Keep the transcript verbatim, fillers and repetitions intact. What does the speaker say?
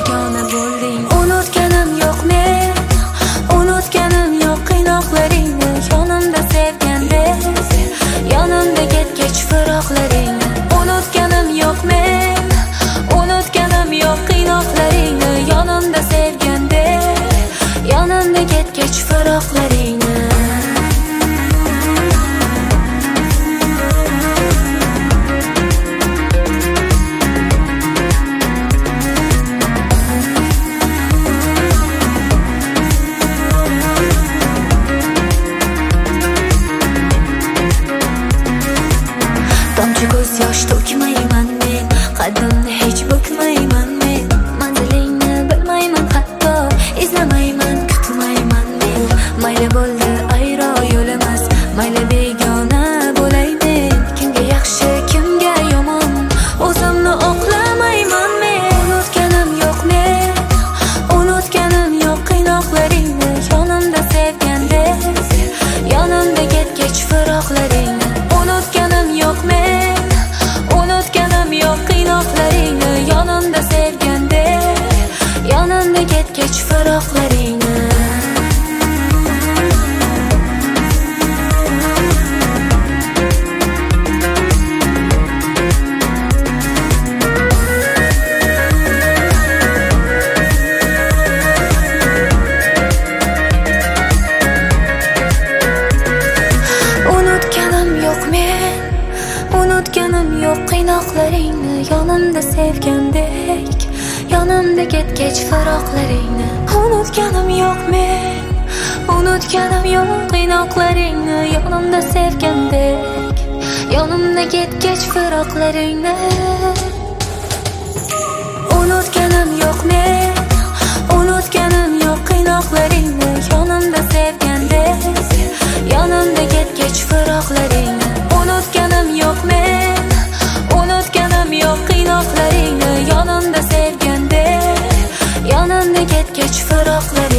begona bo'lding. Unutganim yo'q men, unutganim yo'q qiynoqlaringni, yonimda sevgandek, yonimda ketgach firoqlaringni. Unutganim yo'q men, unutganim yo'q qiynoqlaringni, yonimda sevgandek, yonimda ketgach firoqlaringni. Tomchi ko'z yosh to'kmayman men, qaddimni hech bukmayman men. Manzilingni bilmayman, hatto izlamayman, kutmayman men. Mayli bo'ldi ayro yo'limiz, mayli begona bo'lay men. Kimga yaxshi, kimga yomon, o'zimni oqlamayman men. Unutganim yo'q men, unutganim yo'q qiynoqlaringni, yonimda sevgandek, yonimda ketgach firoqlaringni. Unutganim yo'q men, unutganim yo'q qiynoqlaringni, yonimda sevgandek, yonimda ketgach firoqlaringni. Unutganim yo'q men, unutganim yo'q qiynoqlaringni, yonimda sevgandek, yonimda ketgach firoqlaringni. Unutganim yo'q men, unutganim yo'q qiynoqlaringni, yonimda sevgandek, yonimda ketgach firoqlaringni. Unutganim yo'q men, unutganim yo'q qiynoqlaringni, yonimda sevgandek, yonimda ketgach firoqlaringni. Unutganim yo'q men, unutganim yo'q qiynoqlaringni, yonimda sevgandek, yonimda ketgach firoqlaringni.